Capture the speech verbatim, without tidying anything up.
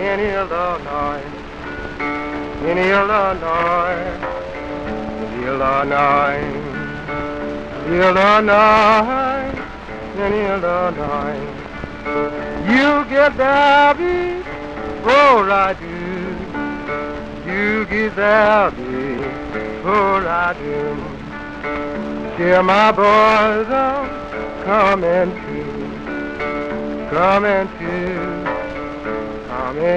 in Illinois, in Illinois, Illinois, Illinois, in Illinois. You get there before I do. You get there before I do. Dear, my boys are coming too, coming too.